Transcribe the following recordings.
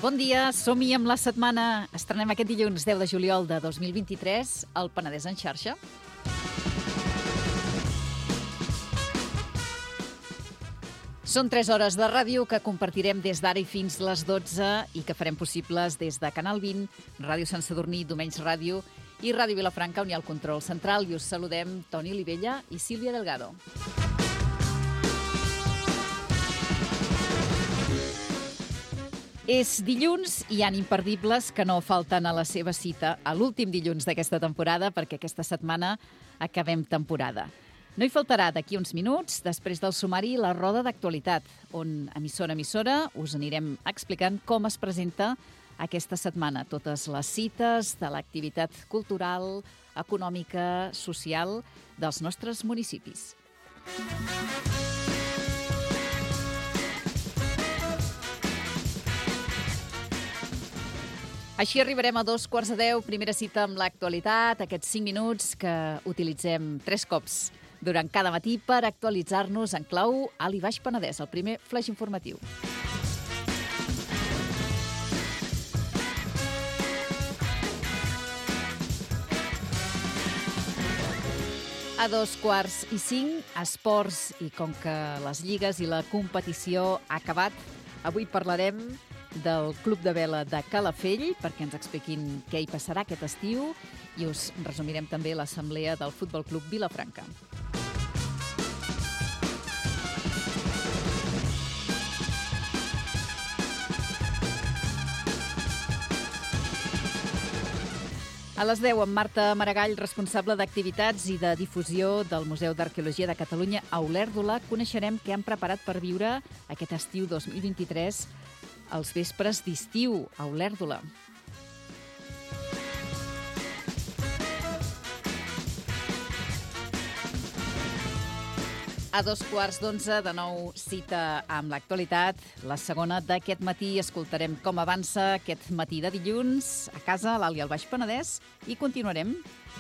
Bon dia, som-hi amb la setmana. Estrenem aquest dilluns 10 de juliol de 2023 al Penedès en xarxa. Són 3 hores de ràdio que compartirem des d'ara i fins les 12 i que farem possibles des de Canal 20, Ràdio Sant Sadurní, Domenys Ràdio i Ràdio Vilafranca, on hi ha el control central. I us saludem Toni Olivella i Sílvia Delgado. És dilluns i hi ha imperdibles que no falten a la seva cita a l'últim dilluns d'aquesta temporada, perquè aquesta setmana acabem temporada. No hi faltarà d'aquí uns minuts, després del sumari, la roda d'actualitat, on emissora a emissora us anirem explicant com es presenta aquesta setmana totes les cites de l'activitat cultural, econòmica, social dels nostres municipis. Així arribarem a 2:15, primera cita amb l'actualitat, aquests 5 minuts que utilitzem 3 cops durant cada matí per actualitzar-nos en clau Alt i Baix Penedès, el primer flash informatiu. A 4:45, esports, i com que les lligues i la competició ha acabat, avui parlarem del Club de Vela de Calafell, perquè ens expliquin què hi passarà aquest estiu, i us resumirem també l'assemblea del Futbol Club Vilafranca. A les 10, amb Marta Maragall, responsable d'activitats i de difusió del Museu d'Arqueologia de Catalunya a Olèrdola, coneixerem què han preparat per viure aquest estiu 2023 als vespres d'estiu a Olèrdola. A 2:15, de nou cita amb l'actualitat. La segona d'aquest matí escoltarem com avança aquest matí de dilluns a casa, a l'Alt i al Baix Penedès, i continuarem.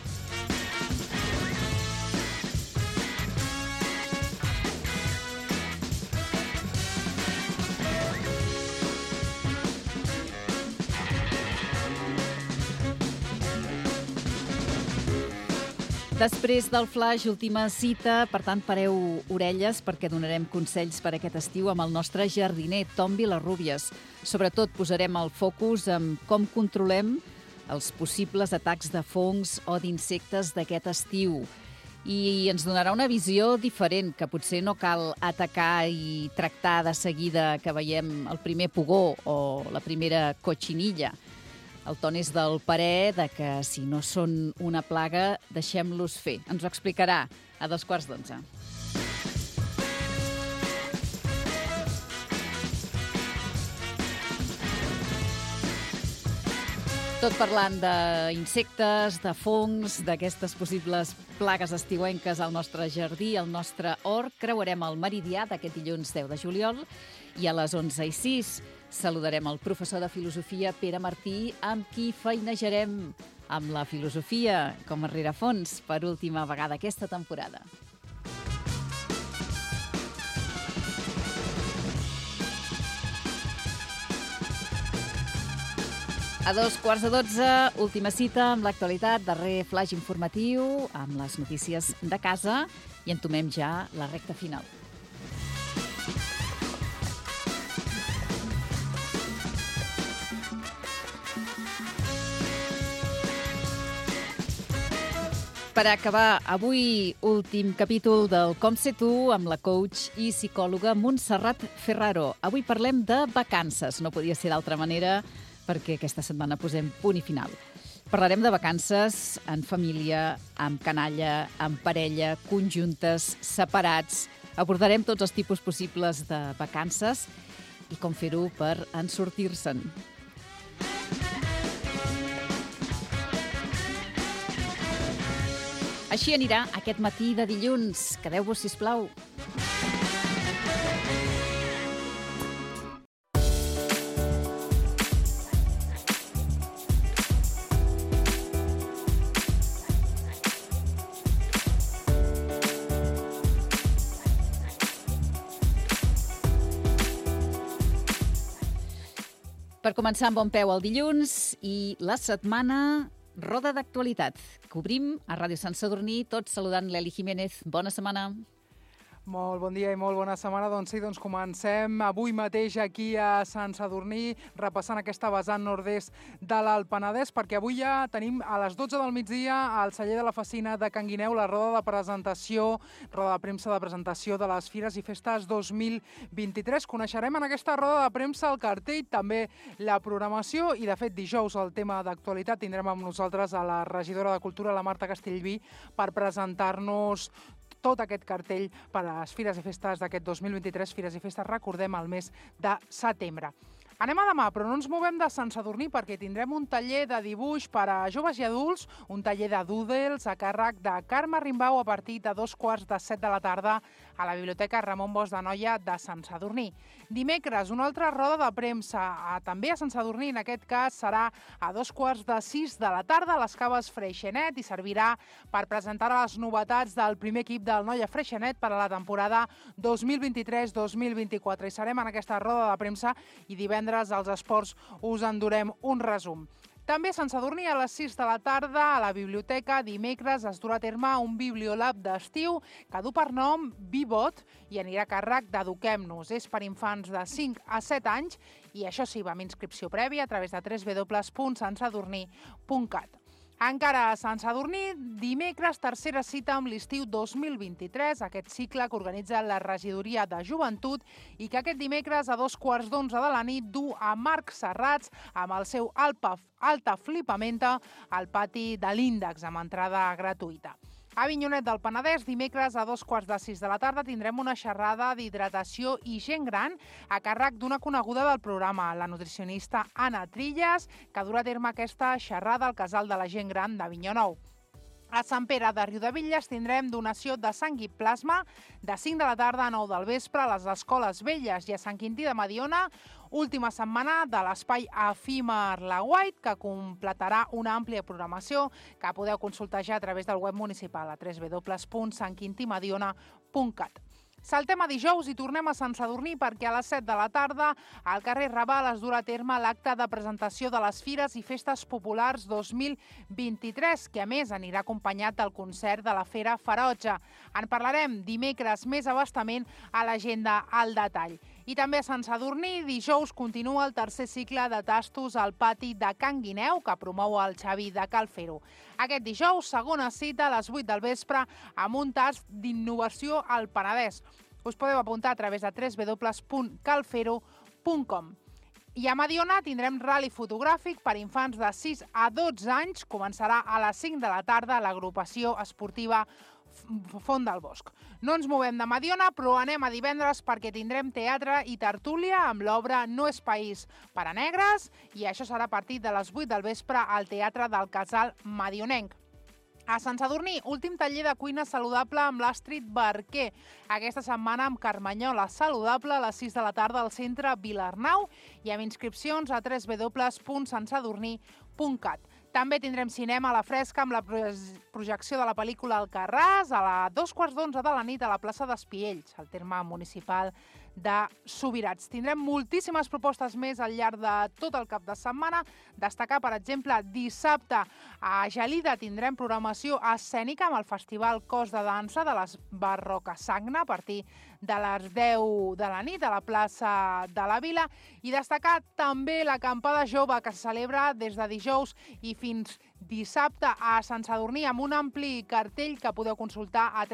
Després del flash, última cita, per tant, pareu orelles perquè donarem consells per aquest estiu amb el nostre jardiner, Tom Vilarrúbies. Sobretot posarem el focus en com controlem els possibles atacs de fongs o d'insectes d'aquest estiu. I ens donarà una visió diferent, que potser no cal atacar i tractar de seguida que veiem el primer pugó o la primera cotxinilla. El Toni és del parer de que si no són una plaga, deixem-los fer. Ens ho explicarà a 2:15. Tot parlant d'insectes, de fongs, d'aquestes possibles plagues estiuenques al nostre jardí, al nostre hort. Creuarem el meridià d'aquest dilluns 10 de juliol i a les 11:06 saludarem el professor de filosofia Pere Martí, amb qui feinejarem amb la filosofia com a rerefons per última vegada aquesta temporada. A 2:15, última cita amb l'actualitat, darrer flash informatiu amb les notícies de casa i entomem ja la recta final. Per acabar, avui últim capítol del Com sé tu amb la coach i psicòloga Montserrat Ferraro. Avui parlem de vacances, no podia ser d'altra manera perquè aquesta setmana posem punt i final. Parlarem de vacances en família, amb canalla, amb parella, conjuntes, separats. Abordarem tots els tipus possibles de vacances i com fer-ho per en sortir-se'n. Així anirà aquest matí de dilluns. Quedeu-vos, sisplau. Per començar amb bon peu el dilluns i la setmana, roda d'actualitat. Cobrim a Ràdio Sant Sadurní, tots saludant l'Eli Jiménez. Bona setmana. Molt bon dia i molt bona setmana. Doncs sí, comencem avui mateix aquí a Sant Sadurní, repassant aquesta vessant nord-est de l'Alt Penedès, perquè avui ja tenim a les 12 del migdia al celler de la Fecina de Can Guineu la roda de premsa de presentació de les Fires i Festes 2023. Coneixerem en aquesta roda de premsa el cartell, també la programació i, de fet, dijous el tema d'actualitat. Tindrem amb nosaltres a la regidora de Cultura, la Marta Castellví, per presentar-nos tot aquest cartell per a les Fires i Festes d'aquest 2023, Fires i Festes, recordem, el mes de setembre. Anem a demà, però no ens movem de Sant Sadurní perquè tindrem un taller de dibuix per a joves i adults, un taller de doodles a càrrec de Carme Rimbau a partir de 6:45 de la tarda a la Biblioteca Ramon Bosch de Noia de Sant Sadurní. Dimecres, una altra roda de premsa, també a Sant Sadurní, en aquest cas serà a 5:45 de la tarda a les Caves Freixenet i servirà per presentar les novetats del primer equip del Noia Freixenet per a la temporada 2023-2024. I serem en aquesta roda de premsa i divendres als esports us en durem un resum. També a Sant Sadurní a les 6 de la tarda a la biblioteca dimecres es durà a terme un bibliolab d'estiu que du per nom Vivot i anirà a càrrec d'Eduquem-nos. És per infants de 5 a 7 anys i això sí, va amb inscripció prèvia a través de www.santsadurní.cat. Encara a Sant Sadurní, dimecres, tercera cita amb l'estiu 2023, aquest cicle que organitza la Regidoria de Joventut i que aquest dimecres a 11:15 de la nit du a Marc Serrats amb el seu Alta Flipamenta al pati de l'Índex amb entrada gratuïta. A Avinyonet del Penedès, dimecres a 5:15 de la tarda tindrem una xerrada d'hidratació i gent gran a càrrec d'una coneguda del programa, la nutricionista Anna Trillas, que durà a terme aquesta xerrada al Casal de la Gent Gran d'Avinyó Nou. A Sant Pere de Riudebitlles tindrem donació de sang i plasma de 5 de la tarda a 9 del vespre a les Escoles Velles, i a Sant Quintí de Mediona, última setmana de l'espai efímer La White, que completarà una àmplia programació que podeu consultar ja a través del web municipal a www.santquintimediona.cat. Saltem a dijous i tornem a Sant Sadurní perquè a les 7 de la tarda al carrer Raval es durà a terme l'acte de presentació de les Fires i Festes Populars 2023, que a més anirà acompanyat del concert de la Fera Ferotge. En parlarem dimecres més abastament a l'agenda al detall. I també a Sant Sadurní, dijous continua el tercer cicle de tastos al pati de Can Guineu, que promou el Xavi de Cal Fer-ho. Aquest dijous, segona cita a les 8 del vespre amb un tast d'innovació al Penedès. Us podeu apuntar a través de www.calfero.com. I a Mediona tindrem ral·li fotogràfic per infants de 6 a 12 anys. Començarà a les 5 de la tarda a l'agrupació esportiva Font del Bosc. No ens movem de Mediona, però anem a divendres perquè tindrem teatre i tertúlia amb l'obra No és país per a negres, i això serà a partir de les 8 del vespre al Teatre del Casal Medionenc. A Sant Sadurní, últim taller de cuina saludable amb l'Astrid Barquer. Aquesta setmana amb carmanyola saludable a les 6 de la tarda al centre Vilarnau i amb inscripcions a www.santsadurní.cat. També tindrem cinema a la fresca amb la projecció de la pel·lícula Alcarràs a 2:15 de la nit a la plaça d'Espiells, al terme municipal de Subirats. Tindrem moltíssimes propostes més al llarg de tot el cap de setmana. Destacar, per exemple, dissabte a Gelida tindrem programació escènica amb el Festival Cos de Dansa de les Barroques Sagna a partir de les 10 de la nit a la plaça de la Vila, i destacar també l'acampada jove que se celebra des de dijous i fins dissabte a Sant Sadurní amb un ampli cartell que podeu consultar a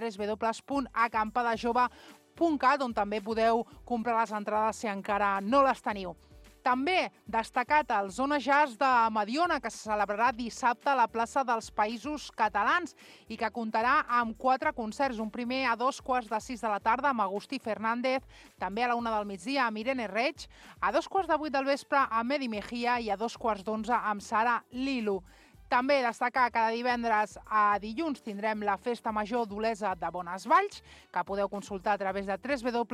www.acampadajove.cat, on també podeu comprar les entrades si encara no les teniu. També destacat el Zona Jazz de Mediona, que se celebrarà dissabte a la plaça dels Països Catalans i que comptarà amb 4 concerts. Un primer a 5:15 de la tarda amb Agustí Fernández, també a la 1 del migdia amb Irene Reig, a 7:15 del vespre amb Medi Mejía i a 11:15 amb Sara Lilu. També destacar cada divendres a dilluns tindrem la Festa Major d'Olesa de Bonesvalls, que podeu consultar a través de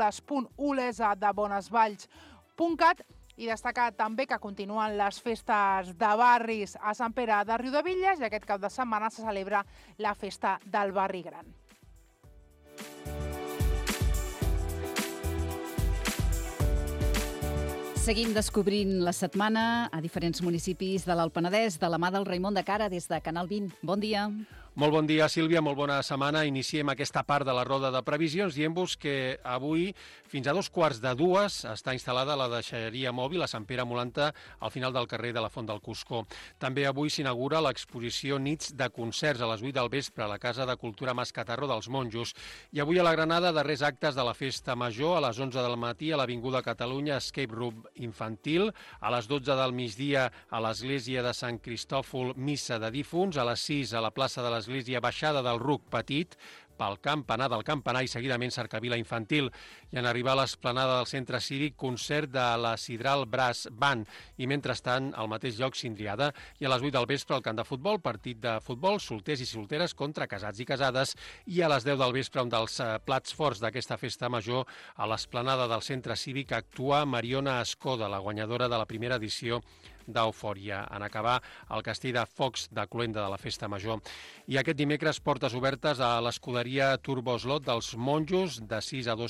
www.olesadebonesvalls.cat, i destacar també que continuen les festes de barris a Sant Pere de Riudebitlles i aquest cap de setmana se celebra la Festa del Barri Gran. Seguim descobrint la setmana a diferents municipis de l'Alt Penedès de la mà del Raimon de Cara des de Canal 20. Bon dia. Molt bon dia, Sílvia, molt bona setmana. Iniciem aquesta part de la roda de previsions dient-vos que avui, fins a 2:45, està instal·lada la deixalleria mòbil a Sant Pere Molanta, al final del carrer de la Font del Cuscó. També avui s'inaugura l'exposició Nits de concerts a les 8 del vespre a la Casa de Cultura Mas Catarro dels Monjos. I avui a la Granada, darrers actes de la Festa Major, a les 11 del matí a l'Avinguda Catalunya, Escape Room infantil, a les 12 del migdia a l'Església de Sant Cristòfol, missa de difunts, a les 6 a la plaça de l'Església Baixada del Ruc Petit, pel campanar del campanar i seguidament cercavila infantil. I en arribar a l'esplanada del centre cívic, concert de la Sidral Brass Band. I mentrestant, al mateix lloc, cindriada. I a les 8 del vespre, al camp de futbol, partit de futbol, solters i solteres contra casats i casades. I a les 10 del vespre, un dels plats forts d'aquesta festa major, a l'esplanada del centre cívic, actua Mariona Escoda, la guanyadora de la primera edició d'Eufòria, en acabar el castell de focs de Cluenda de la Festa Major. I aquest dimecres, portes obertes a l'escuderia Turboslot dels Monjos, de 6 a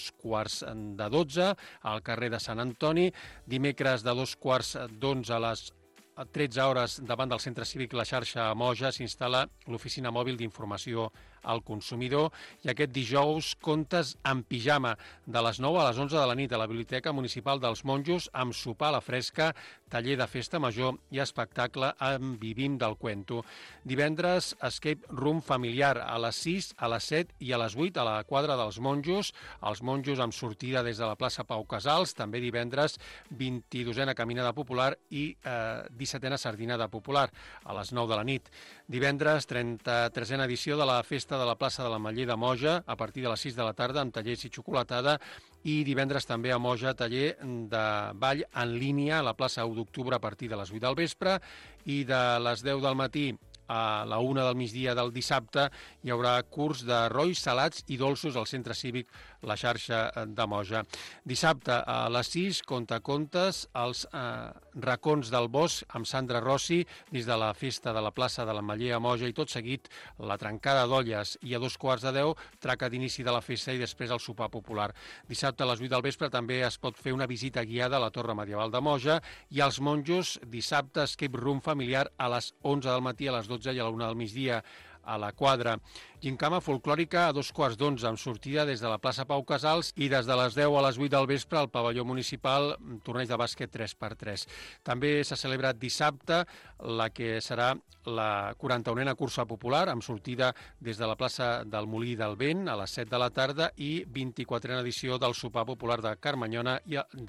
2:45 al carrer de Sant Antoni. Dimecres de 2:15 a les 13 hores davant del centre cívic La Xarxa a Moja s'instal·la l'oficina mòbil d'informació al consumidor i aquest dijous contes en pijama de les 9 a les 11 de la nit a la Biblioteca Municipal dels Monjos amb sopar a la fresca, taller de festa major i espectacle amb Vivim del Cuento. Divendres, escape room familiar a les 6, a les 7 i a les 8 a la quadra dels Monjos. Els Monjos amb sortida des de la plaça Pau Casals. També divendres, 22a caminada popular i 17a sardinada popular a les 9 de la nit. Divendres, 33a edició de la Festa de la plaça de l'Ametller de Moja a partir de les 6 de la tarda amb tallers i xocolatada i divendres també a Moja taller de ball en línia a la plaça 1 d'octubre a partir de les 8 del vespre i de les 10 del matí a la 1 del migdia del dissabte hi haurà curs de rolls salats i dolços al centre cívic La Xarxa de Moja. Dissabte a les 6, contes als racons del bosc amb Sandra Rossi dins de la festa de la plaça de l'Ametller a Moja i tot seguit la trencada d'olles i a 2:15 traca d'inici de la festa i després el sopar popular. Dissabte a les 8 del vespre també es pot fer una visita guiada a la Torre Medieval de Moja i als Monjos dissabte escape room familiar a les 11 del matí, a les 12 i a la 1 del migdia a la quadra. Gincama folclòrica a 2:15 amb sortida des de la plaça Pau Casals i des de les 10 a les 8 del vespre al pavelló municipal torneig de bàsquet 3x3. També s'ha celebrat dissabte la que serà la 41a cursa popular amb sortida des de la plaça del Molí del Vent a les 7 de la tarda i 24a edició del sopar popular de Carmanyola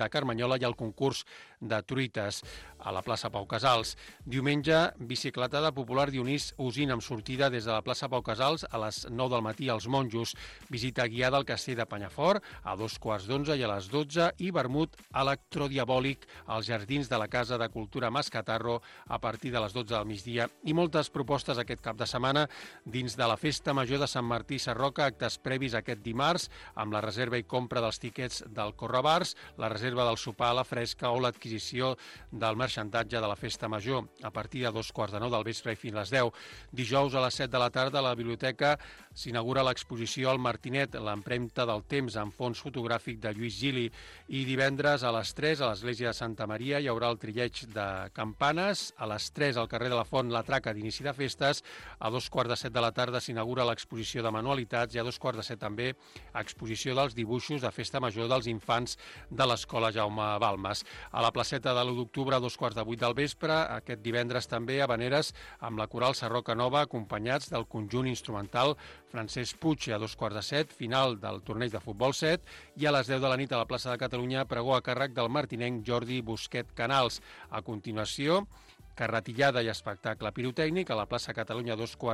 i el concurs de truites a la plaça Pau Casals. Diumenge, bicicletada popular Dionís Usín amb sortida des de la plaça Pau Casals a les 9 del matí als Monjos, visita guiada al castell de Penyafort a 2:15 i a les 12 i vermut electrodiabòlic als jardins de la Casa de Cultura Mas Catarro a partir de les 12 del migdia i moltes propostes aquest cap de setmana dins de la Festa Major de Sant Martí Sarroca, actes previs aquest dimarts amb la reserva i compra dels tiquets del Correbars, la reserva del sopar a la fresca o l'adquisició del merxantatge de la Festa Major a partir de 2:15 del vespre i fins a les 10. Dijous a les 7 de la tarda a la biblioteca s'inaugura l'exposició al Martinet, l'empremta del temps en fons fotogràfic de Lluís Gili i divendres a les 3 a l'església de Santa Maria hi haurà el trilleig de campanes, a les 3 al carrer de la Font la traca d'inici de festes, a 2:15 de la tarda s'inaugura l'exposició de manualitats i a 2:15 també exposició dels dibuixos de Festa Major dels infants de l'Escola Jaume Balmes. A la placeta de l'1 d'octubre a 2:15 del vespre, aquest divendres també a Habaneres amb la coral Sarroca Nova acompanyats del conjunt instrumental Francesc Puig a 2:15, final del torneig de futbol 7 i a les 10 de la nit a la plaça de Catalunya pregó a càrrec del martinenc Jordi Busquet Canals. A continuació, carretillada i espectacle pirotècnic a la plaça Catalunya a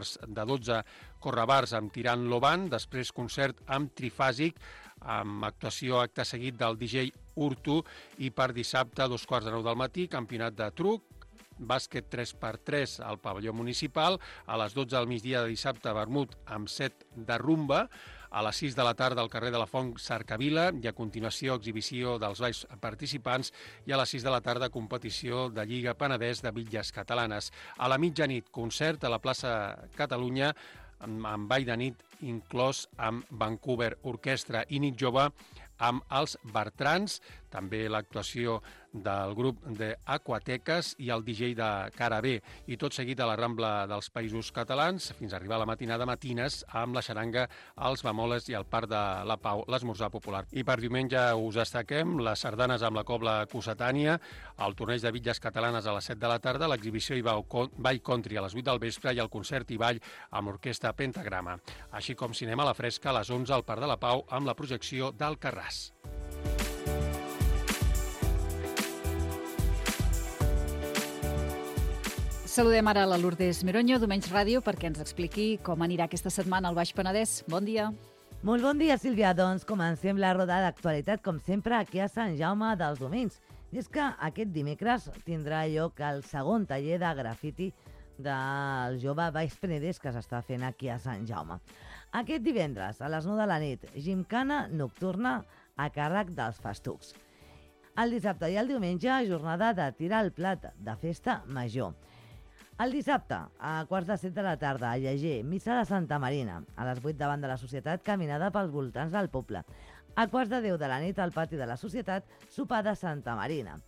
2:15 Correbars amb Tirant Loban, després concert amb Trifàsic amb actuació acte seguit del DJ Urtu i per dissabte a 2:15 del matí campionat de truc, bàsquet 3x3 al pavelló municipal, a les 12 del migdia de dissabte vermut amb set de rumba, a les 6 de la tarda al carrer de la Font Cercavila i a continuació exhibició dels balls participants i a les 6 de la tarda competició de Lliga Penedès de bitlles catalanes. A la mitjanit concert a la plaça Catalunya amb ball de nit inclòs amb Vancouver Orquestra i nit jove amb els Bertrans, també l'actuació del grup d'Aquateques i el DJ de Cara B, i tot seguit a la Rambla dels Països Catalans, fins a arribar a la matinada matines amb la xaranga, els bemoles i el Parc de la Pau, l'esmorzar popular. I per diumenge us destaquem les sardanes amb la cobla cossetània, el torneig de bitlles catalanes a les 7 de la tarda, l'exhibició i ball country a les 8 del vespre i el concert i ball amb l'orquestra Pentagrama, així com cinema a la fresca a les 11 al Parc de la Pau amb la projecció d'Alcarràs. Saludem ara a la Lourdes Meronyo, d'Omenys Ràdio, perquè ens expliqui com anirà aquesta setmana al Baix Penedès. Bon dia. Molt bon dia, Sílvia. Doncs comencem la roda d'actualitat, com sempre, aquí a Sant Jaume dels Domenys. I és que aquest dimecres tindrà lloc el segon taller de grafiti del jove Baix Penedès que s'està fent aquí a Sant Jaume. Aquest divendres, a les 9 de la nit, gimcana nocturna a càrrec dels festucs. El dissabte i el diumenge, jornada de tirar el plat de festa major. El dissabte, a quarts de 7 de la tarda, a Lleger, missa de Santa Marina. A les 8 davant de la Societat, caminada pels voltants del poble. A quarts de 10 de la nit, al pati de la Societat, sopar de Santa Marina.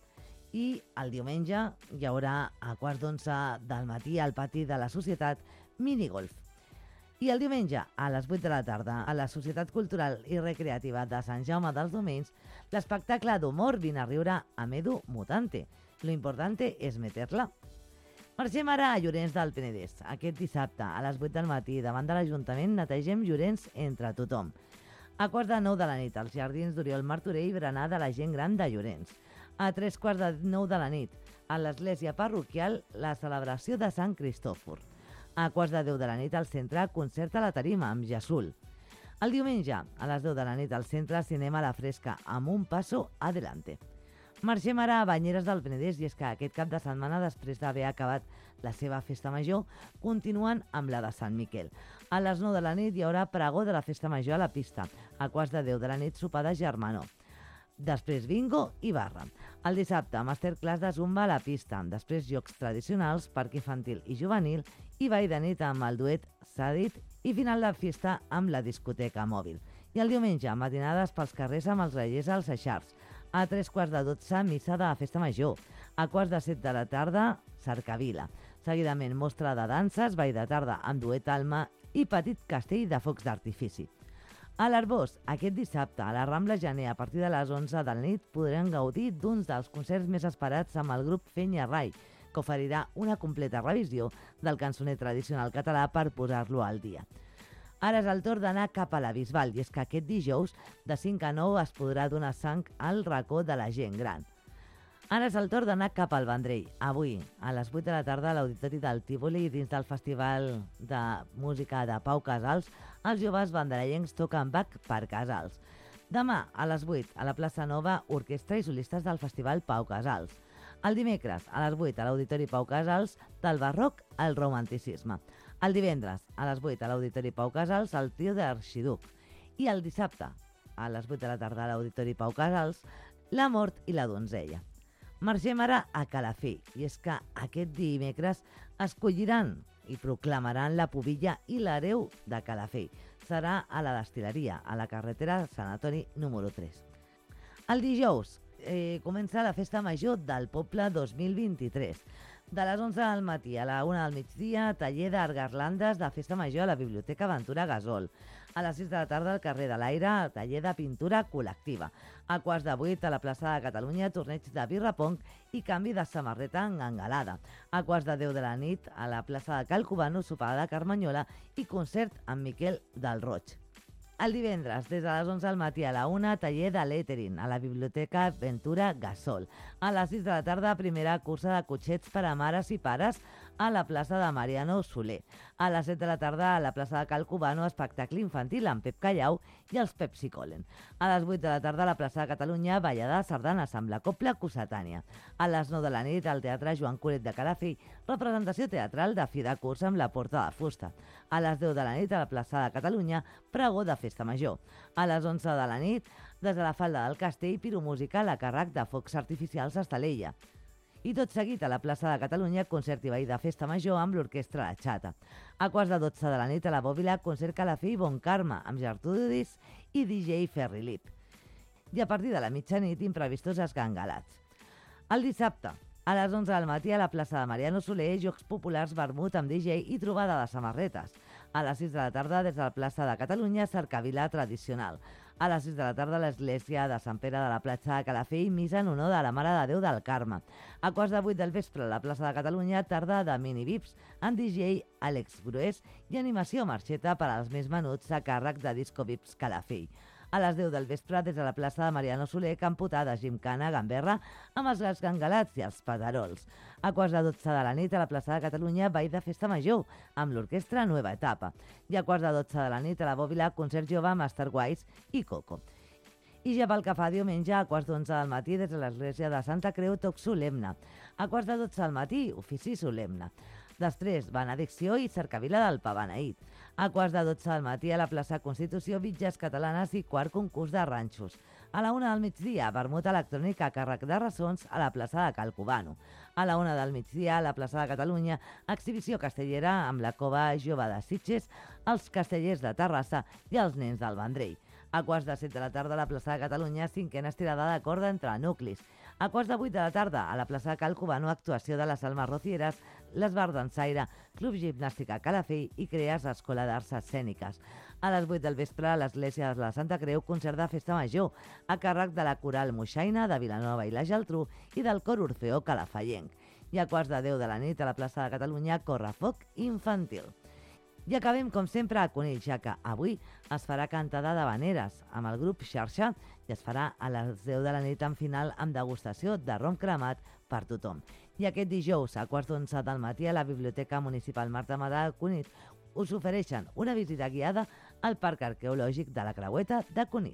I el diumenge hi haurà a quarts d'11 del matí, al pati de la Societat, minigolf. I el diumenge, a les 8 de la tarda, a la Societat Cultural i Recreativa de Sant Jaume dels Domenys, l'espectacle d'humor Vine a riure amb Edu Mutante. Lo importante es meterla. Marxem ara a Llorenç del Penedès. Aquest dissabte, a les 8 del matí, davant de l'Ajuntament, netegem Llorenç entre tothom. A quarts de 9 de la nit, als jardins d'Oriol Martorell, berenar de la gent gran de Llorenç. A 3:45 de la nit, a l'església parroquial, la celebració de Sant Cristòfor. A quarts de 10 de la nit, al centre, concert a la tarima amb Jesús. El diumenge, a les 10 de la nit, al centre, cinema a la fresca, amb un passo adelante. Marxem ara a Banyeres del Penedès, i és que aquest cap de setmana, després d'haver acabat la seva festa major, continuen amb la de Sant Miquel. A les 9 de la nit hi haurà pregó de la festa major a la pista. A quarts de 10 de la nit, sopar de germanor. Després bingo i barra. El dissabte, masterclass de zumba a la pista. Després jocs tradicionals, parc infantil i juvenil i ball de nit amb el duet Sadit i final de festa amb la discoteca mòbil. I el diumenge, matinades pels carrers amb els grallers als Eixarts. A 3:45, missa de la festa major. A quarts de 7 de la tarda, cercavila. Seguidament, mostra de danses, ball de tarda amb duet Alma i petit castell de focs d'artifici. A l'Arbós, aquest dissabte, a la Rambla Gener, a partir de les 11 de la nit, podrem gaudir d'uns dels concerts més esperats amb el grup Fenya Rai, que oferirà una completa revisió del cançoner tradicional català per posar-lo al dia. Ara és el torn d'anar cap a la Bisbal, i és que aquest dijous, de 5 a 9, es podrà donar sang al racó de la gent gran. Ara és el torn d'anar cap al Vendrell. Avui, a les 8 de la tarda, a l'Auditori del Tívoli, dins del Festival de Música de Pau Casals, els joves vendrellencs toquen Bach per Casals. Demà, a les 8, a la plaça Nova, orquestra i solistes del Festival Pau Casals. El dimecres, a les 8, a l'Auditori Pau Casals, del barroc al romanticisme. El divendres, a les 8, a l'Auditori Pau Casals, el trio d'Arxiduc. I el dissabte, a les 8 de la tarda, a l'Auditori Pau Casals, la mort i la donzella. Marxem ara a Calafell, i és que aquest dimecres escolliran i proclamaran la pubilla i l'hereu de Calafell. Serà a la destil·leria, a la carretera Sant Antoni número 3. El dijous comença la Festa Major del Poble 2023. De les 11 del matí a la 1 del migdia, taller d'art garlandes de Festa Major a la Biblioteca Ventura Gasol. A les 6 de la tarda, al carrer de l'Aire, taller de pintura col·lectiva. A quarts de 8, a la plaça de Catalunya, torneig de birra-pong i canvi de samarreta engangalada. A quarts de 10 de la nit, a la plaça de Cal Cubano, sopar de Carmanyola i concert amb Miquel del Roig. El divendres, des de les 11 del matí a la 1, taller de lettering a la Biblioteca Ventura Gasol. A les 6 de la tarda, primera cursa de cotxets per a mares i pares a la plaça de Mariano Soler. A les 7 de la tarda, a la plaça de Cal Cubano, espectacle infantil amb Pep Callau i els Pepsi Colen. A les 8 de la tarda, a la plaça de Catalunya, ballada de sardanes amb la Copla Cossetània. A les 9 de la nit, al Teatre Joan Coret de Calafell, representació teatral de fi de curs amb la Porta de Fusta. A les 10 de la nit, a la plaça de Catalunya, pregó de Festa Major. A les 11 de la nit, des de la falda del Castell, piromúsica a càrrec de focs artificials a Estalella. I tot seguit, a la plaça de Catalunya, concert i ball de Festa Major amb l'orquestra La Xata. A quarts de 12 de la nit, a la Bòbila, concert Calafell i Bon Carme, amb Gertrudis i DJ Ferri Lip. i a partir de la mitjanit imprevistos esgangalats. El dissabte, a les 11 del matí a la plaça de Mariano Soler, jocs populars, vermut amb DJ i trobada de samarretes. A les 6 de la tarda, des de la plaça de Catalunya, cercavila tradicional. A les 6 de la tarda, a l'església de Sant Pere de la platja de Calafell, missa en honor de la Mare de Déu del Carme. A quarts de 8 del vespre, a la plaça de Catalunya, tarda de mini-vips, amb DJ Àlex Grués i animació marxeta per als més menuts a càrrec de Disco Vips Calafell. A les 10 del vespre, des de la plaça de Mariano Soler, camputada, gimcana, gamberra, amb els esgangalats i els padarols. A quarts de 12 de la nit, a la plaça de Catalunya, ball de festa major, amb l'orquestra Nueva Etapa. I a quarts de 12 de la nit, a la Bòbila, concert jove, Master Wise i Coco. I ja pel que fa diumenge, a quarts d'11 del matí, des de l'església de Santa Creu, toc solemne. A quarts de 12 del matí, ofici solemne. Després, benedicció i cercavila del pa beneït. A quarts de 12 del matí, a la plaça Constitució, Bitges Catalanes i quart concurs de ranxos. A la 1 del migdia, vermut electrònic a càrrec de ressons a la plaça de Cal Cubano. A la 1 del migdia, a la plaça de Catalunya, exhibició castellera amb la cova jove de Sitges, els castellers de Terrassa i els nens del Vendrell. A quarts de 7 de la tarda, a la plaça de Catalunya, cinquena estirada de corda entre nuclis. A quarts de 8 de la tarda, a la plaça de Cal Cubano, actuació de les Almes Rocieres, l'Esbar Dansaire, Club Gimnàstica Calafell i Creas Escola d'Arts Escèniques. A les 8 del vespre, a l'església de la Santa Creu, concert de festa major, a càrrec de la Coral Moixaina de Vilanova i la Geltrú i del Cor Orfeó Calafellenc. I a quarts de 10 de la nit, a la plaça de Catalunya, correfoc infantil. I acabem, com sempre, a Conill, ja que avui es farà cantada d'havaneres amb el grup Xarxa i es farà a les 10 de la nit en final amb degustació de rom cremat per tothom. I aquest dijous, a quarts d'11 del matí, a la Biblioteca Municipal Marta Madà de Cunit, us ofereixen una visita guiada al Parc Arqueològic de la Creueta de Cunit.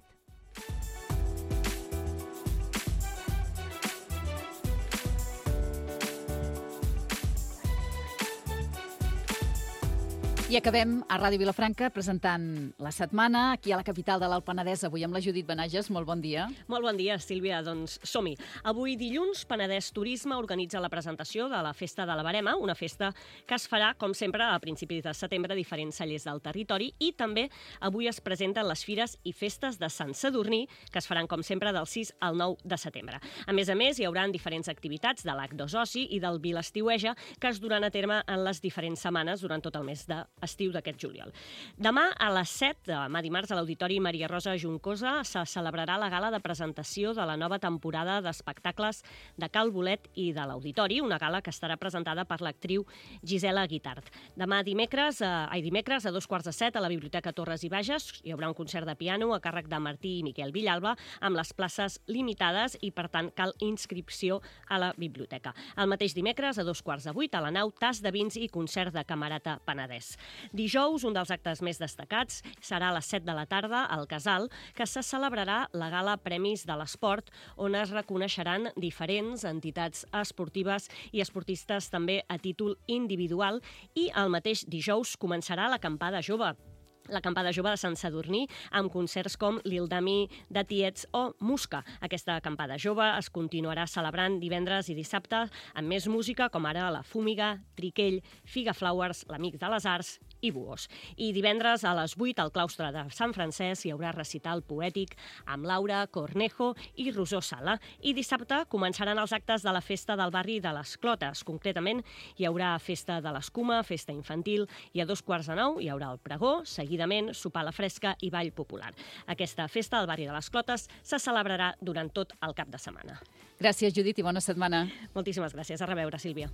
I acabem a Ràdio Vilafranca presentant la setmana aquí a la capital de l'Alt Penedès, avui amb la Judit Benages. Molt bon dia. Molt bon dia, Sílvia. Doncs som-hi. Avui dilluns, Penedès Turisme organitza la presentació de la Festa de la Verema, una festa que es farà, com sempre, a principis de setembre a diferents cellers del territori, i també avui es presenten les fires i festes de Sant Sadurní, que es faran, com sempre, del 6 al 9 de setembre. A més, hi haurà diferents activitats de l'Ac d'Oci i del Vilestiueja que es duran a terme en les diferents setmanes durant tot el mes d'estiu d'aquest juliol. Demà a les 7, demà dimarts, a l'Auditori Maria Rosa Juncosa se celebrarà la gala de presentació de la nova temporada d'espectacles de Cal Bolet i de l'Auditori, una gala que estarà presentada per l'actriu Gisela Guitart. Demà dimecres a 7:15 a la Biblioteca Torres i Bages hi haurà un concert de piano a càrrec de Martí i Miquel Villalba amb les places limitades i, per tant, cal inscripció a la biblioteca. El mateix dimecres a 7:15 a la nau, tas de vins i concert de Camerata Penedès. Dijous, un dels actes més destacats serà a les 7 de la tarda al Casal, que se celebrarà la gala Premis de l'Esport, on es reconeixeran diferents entitats esportives i esportistes també a títol individual, i el mateix dijous començarà l'acampada jove. L'acampada jove de Sant Sadurní, amb concerts com l'Ildami de Tiets o Musca. Aquesta acampada jove es continuarà celebrant divendres i dissabte amb més música, com ara la Fúmiga, Triquell, Figa Flowers, l'Amic de les Arts i Buos. I divendres a les 8 al claustre de Sant Francesc hi haurà recital poètic amb Laura Cornejo i Rosó Sala. I dissabte començaran els actes de la festa del barri de les Clotes. Concretament, hi haurà festa de l'escuma, festa infantil, i a 8:45 hi haurà el pregó, seguidament sopar a la fresca i ball popular. Aquesta festa del barri de les Clotes se celebrarà durant tot el cap de setmana. Gràcies, Judit, i bona setmana. Moltíssimes gràcies. A reveure, Sílvia.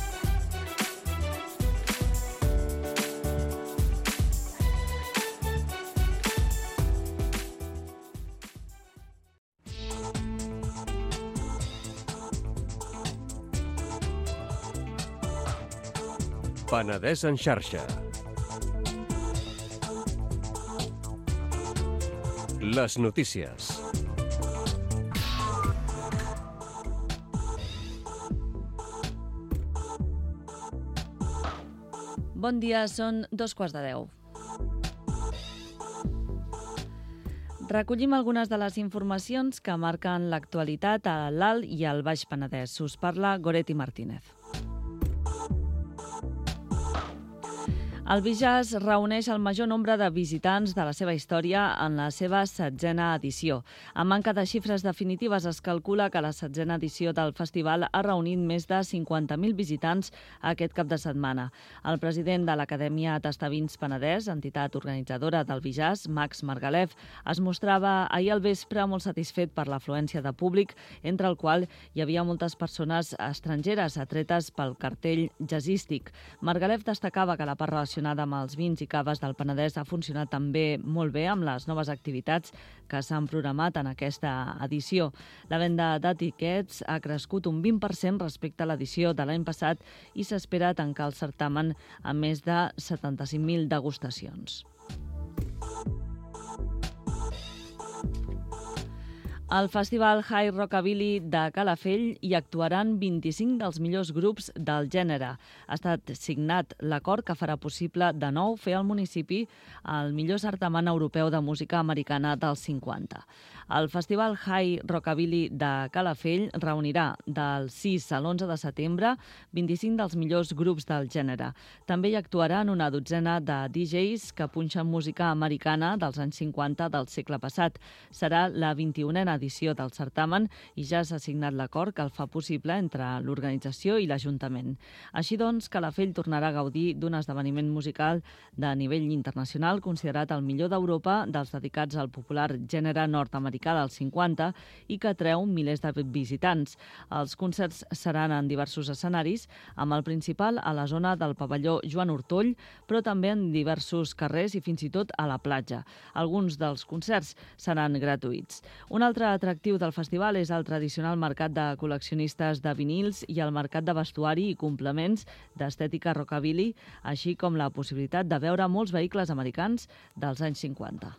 Penedès en xarxa. Les notícies. Bon dia, són 2:15. Recollim algunes de les informacions que marquen l'actualitat a l'Alt i al Baix Penedès. Us parla Goretti Martínez. El Bijaz reuneix el major nombre de visitants de la seva història en la seva 16a edició. A manca de xifres definitives, es calcula que la 16a edició del festival ha reunit més de 50.000 visitants aquest cap de setmana. El president de l'Acadèmia Tastavins Penedès, entitat organitzadora del Bijaz, Max Margalef, es mostrava ahir al vespre molt satisfet per l'afluència de públic, entre el qual hi havia moltes persones estrangeres atretes pel cartell jazzístic. Margalef destacava que la part relacionada amb els vins i caves del Penedès ha funcionat també molt bé amb les noves activitats que s'han programat en aquesta edició. La venda d'etiquets ha crescut un 20% respecte a l'edició de l'any passat i s'espera tancar el certamen amb més de 75.000 degustacions. Al Festival High Rockabilly de Calafell hi actuaran 25 dels millors grups del gènere. Ha estat signat l'acord que farà possible de nou fer al municipi el millor certamen europeu de música americana dels 50. El Festival High Rockabilly de Calafell reunirà del 6 a l'11 de setembre 25 dels millors grups del gènere. També hi actuaran una dotzena de DJs que punxen música americana dels anys 50 del segle passat. Serà la 21a edició del certamen i ja s'ha signat l'acord que el fa possible entre l'organització i l'Ajuntament. Així doncs, Calafell tornarà a gaudir d'un esdeveniment musical de nivell internacional considerat el millor d'Europa dels dedicats al popular gènere nord-americà dels 50 i que atreu milers de visitants. Els concerts seran en diversos escenaris, amb el principal a la zona del pavelló Joan Ortoll, però també en diversos carrers i fins i tot a la platja. Alguns dels concerts seran gratuïts. Un altre atractiu del festival és el tradicional mercat de col·leccionistes de vinils i el mercat de vestuari i complements d'estètica rockabilly, així com la possibilitat de veure molts vehicles americans dels anys 50.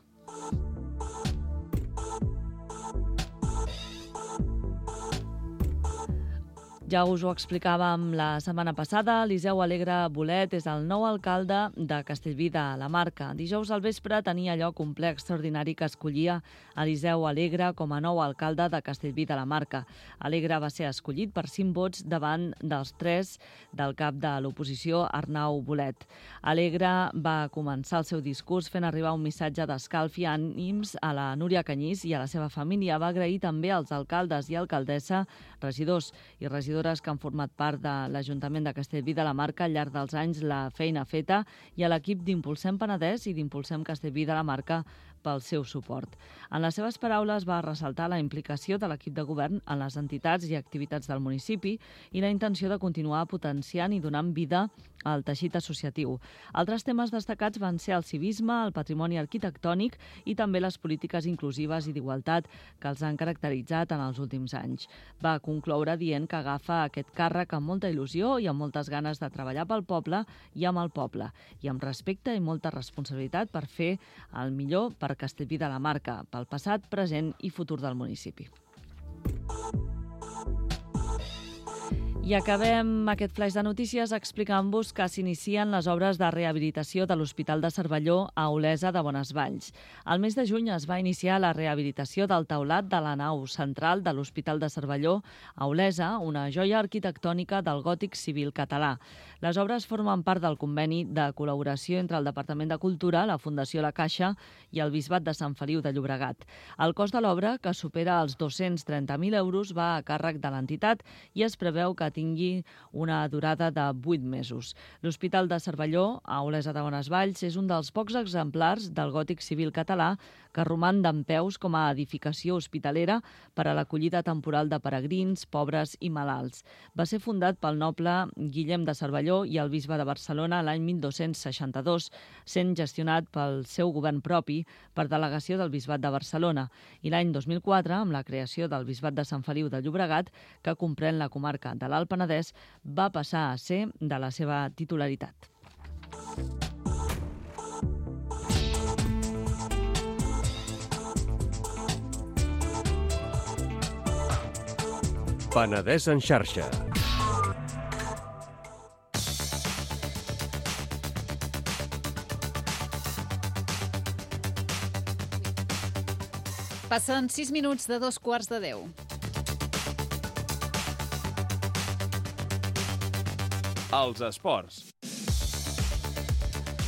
Ja us ho explicàvem la setmana passada, Eliseu Alegre Bolet és el nou alcalde de Castellví de la Marca. Dijous al vespre tenia lloc un ple extraordinari que escollia Eliseu Alegre com a nou alcalde de Castellví de la Marca. Alegre va ser escollit per 5 vots davant dels 3 del cap de l'oposició, Arnau Bolet. Alegre va començar el seu discurs fent arribar un missatge d'escalf i ànims a la Núria Canyís i a la seva família. Va agrair també als alcaldes i alcaldessa, regidors i regidores que han format part de l'Ajuntament de Castellví de la Marca al llarg dels anys la feina feta i a l'equip d'Impulsem Penedès i d'Impulsem Castellví de la Marca pel seu suport. En les seves paraules va ressaltar la implicació de l'equip de govern en les entitats i activitats del municipi i la intenció de continuar potenciant i donant vida al teixit associatiu. Altres temes destacats van ser el civisme, el patrimoni arquitectònic i també les polítiques inclusives i d'igualtat que els han caracteritzat en els últims anys. Va concloure dient que agafa aquest càrrec amb molta il·lusió i amb moltes ganes de treballar pel poble i amb el poble, i amb respecte i molta responsabilitat per fer el millor per Castellví de la Marca, pel passat, present i futur del municipi. I acabem aquest flaix de notícies explicant-vos que s'inicien les obres de rehabilitació de l'Hospital de Cervelló a Olesa de Bonesvalls. Al mes de juny es va iniciar la rehabilitació del teulat de la nau central de l'Hospital de Cervelló a Olesa, una joia arquitectònica del gòtic civil català. Les obres formen part del conveni de col·laboració entre el Departament de Cultura, la Fundació La Caixa i el Bisbat de Sant Feliu de Llobregat. El cost de l'obra, que supera els 230.000 euros, va a càrrec de l'entitat i es preveu que tingui una durada de 8 mesos. L'Hospital de Cervelló, a Olesa de Bonesvalls, és un dels pocs exemplars del gòtic civil català que roman dempeus com a edificació hospitalera per a l'acollida temporal de peregrins, pobres i malalts. Va ser fundat pel noble Guillem de Cervelló i el bisbe de Barcelona l'any 1262, sent gestionat pel seu govern propi per delegació del Bisbat de Barcelona, i l'any 2004, amb la creació del Bisbat de Sant Feliu de Llobregat, que comprèn la comarca de l'Alt Penedès, va passar a ser de la seva titularitat. Penedès en xarxa. Passen 6 minuts de 2:15. Els esports.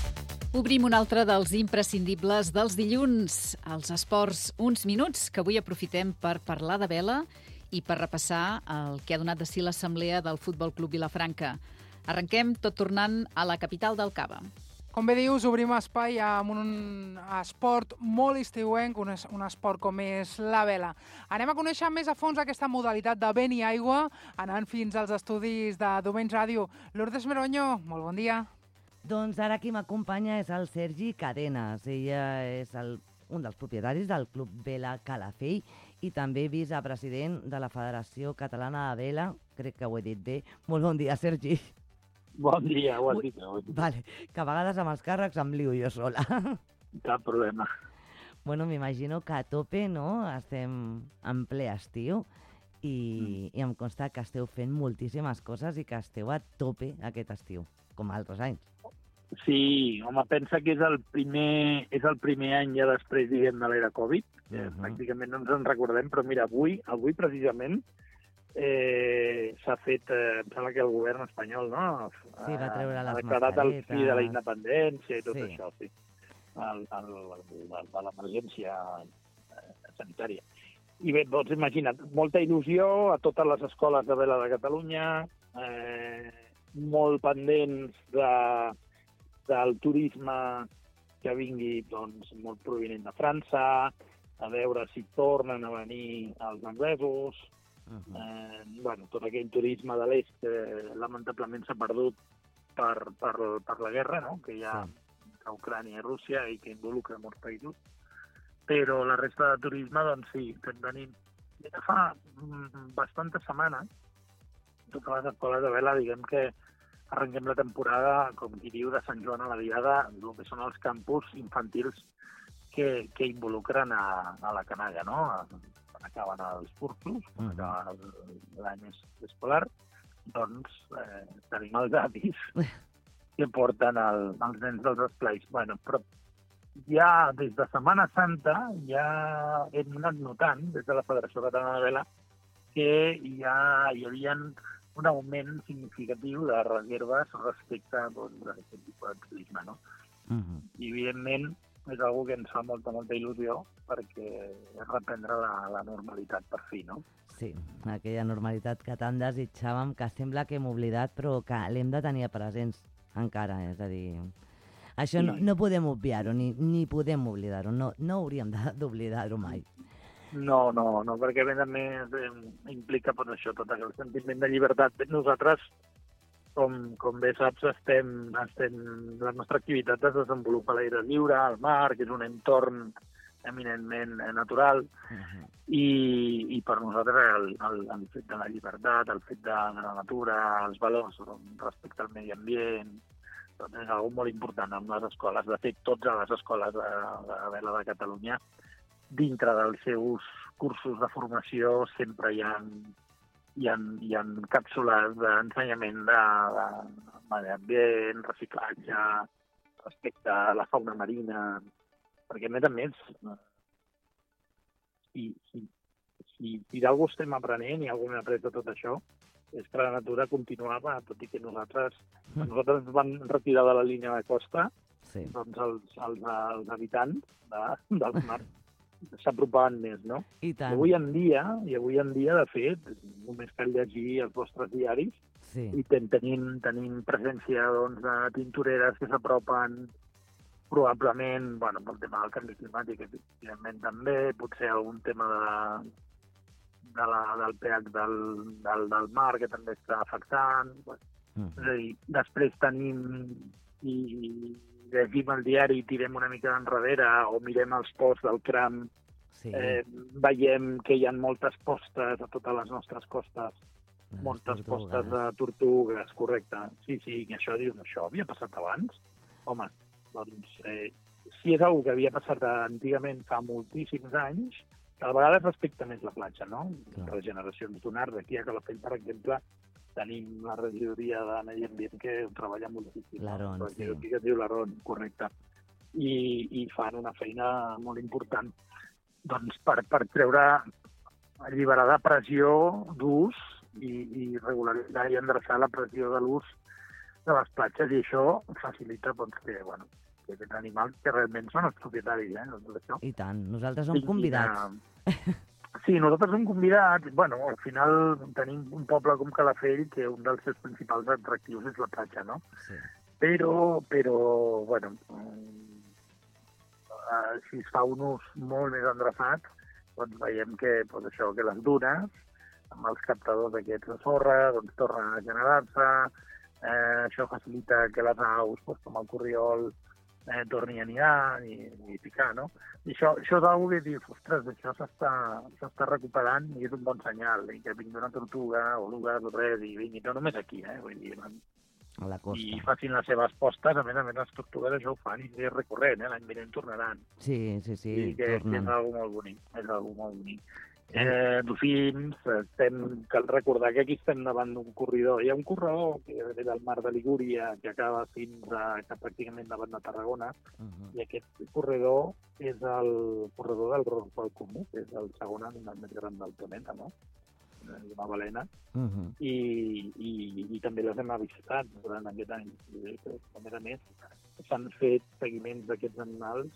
Obrim un altre dels imprescindibles dels dilluns, els esports. Uns minuts que avui aprofitem per parlar de vela i per repassar el que ha donat de si l'assemblea del Futbol Club Vilafranca. Arrenquem tot tornant a la capital del Cava. Com bé dius, obrim espai amb un esport molt estiuenc, un esport com és la vela. Anem a conèixer més a fons aquesta modalitat de vent i aigua, anant fins als estudis de Domens Ràdio. Lourdes Meroño, molt bon dia. Doncs ara qui m'acompanya és el Sergi Cadenas. Ella és un dels propietaris del Club Vela Calafell i també vicepresident de la Federació Catalana de Vela. Crec que ho he dit bé. Molt bon dia, Sergi. Bon dia, ho has dit. Vale, que a vegades amb els càrrecs em lio jo sola. Cap problema. Bueno, m'imagino que a tope, no? Estem en ple estiu i em consta que esteu fent moltíssimes coses i que esteu a tope aquest estiu, com altres anys. Sí, home, pensa que és el primer any ja després, diguem, de l'era Covid. Pràcticament no ens en recordem, però mira, avui precisament s'ha fet, em sembla que el govern espanyol, no? Sí, va treure les mascaretes. Ha declarat el fi de la independència i tot això, sí. De l'emergència sanitària. I bé, pots imagina't, molta il·lusió a totes les escoles de vela de Catalunya, molt pendents del turisme que vingui, doncs, molt provinent de França, a veure si tornen a venir els anglesos. Bueno, tot aquell turisme de l'est que lamentablement s'ha perdut per la guerra, no?, que hi ha a Ucrània i Rússia i que involucra molts països. Però la resta de turisme, doncs sí, que tenim. Ja fa bastantes setmanes, totes les escoles de vela, diguem que arrenquem la temporada, com qui diu, de Sant Joan a la Diada, el que són els campus infantils que involucren a la canalla, no? Quan acaben els cursos, quan acaba l'any escolar, doncs tenim els avis que porten els nens dels esplais. Bueno, però ja des de Setmana Santa ja hem anat notant, des de la Federació Catalana de Vela, que ja hi havia un augment significatiu de reserves respecte a aquest tipus de turisme, no? I, evidentment, és una que ens fa molta il·lusió perquè és reprendre la normalitat per fi, no? Sí, aquella normalitat que tant desitjàvem, que sembla que hem oblidat, però que l'hem de tenir presents encara, és a dir... Això no podem obviar-ho, ni podem oblidar-ho, no hauríem d'oblidar-ho mai. No, perquè a més implica tot això, tot el sentiment de llibertat. Nosaltres, com bé saps, la nostra activitat es desenvolupa a l'aire lliure, al mar, que és un entorn eminentment natural, i per nosaltres el fet de la llibertat, el fet de la natura, els valors respecte al medi ambient, doncs és una cosa molt important en les escoles. De fet, totes les escoles de vela de Catalunya, dintre dels seus cursos de formació, sempre hi ha càpsules d'ensenyament de medi ambient, reciclatge, respecte a la fauna marina, perquè a més, si d'algú estem aprenent i algú hem après de tot això, és que la natura continuava, tot i que nosaltres ens van retirar de la línia de costa, doncs els habitants del mar s'apropaven més, no? I tant. Avui en dia, de fet, només cal llegir els vostres diaris i tenim presència de tintoreres que s'apropen probablement, bueno, pel tema del canvi climàtic, evidentment també, potser algun tema del pH del mar que també està afectant. És a dir, després tenim i llegim el diari i tirem una mica enrere o mirem els posts del CRAM, veiem que hi ha moltes postes a totes les nostres costes, moltes postes de tortugues, correcte. Sí, que això havia passat abans. Home, doncs, si és una que havia passat antigament fa moltíssims anys, a vegades respecta més la platja, no? Regeneracions d'un art, d'aquí a Calafell, per exemple, tenim la regidoria de Medi Ambient que treballa moltíssim. L'Aron, sí. Que es diu l'Aron, correcte. I fan una feina molt important doncs, per treure, alliberar de pressió d'ús i regularitzar i endreçar la pressió de l'ús de les platges, i això facilita doncs, que tenen animals que realment són els propietaris, d'això. I tant, nosaltres som convidats. Sí, nosaltres som convidats. Bueno, al final tenim un poble com Calafell que un dels seus principals atractius és la platja, no? Sí. Però bueno, si es fa un ús molt més endreçat, doncs veiem que, això, que les dunes, amb els captadors aquests de sorra, doncs tornen a generar-se, això facilita que les aus, com el corriol, torni a nidar i picar, no? I això és una cosa que dius, ostres, això s'està recuperant i és un bon senyal, i que vingui una tortuga o lugues o res, i vingui, no només aquí, vull dir, a la costa. I facin les seves postes, a més les tortugues això ho fan i és recurrent, l'any vinent tornaran. Sí, I que tornen. és algo molt bonic, Dofins, cal recordar que aquí estem davant d'un corredor. Hi ha un corredor que ve del mar de Ligúria que acaba fins pràcticament davant de Tarragona, i aquest corredor és el corredor del Roswell comú, que és el segon animal més gran del planeta, no? Una balena, i també les hem avistat durant aquest any. A més, s'han fet seguiments d'aquests animals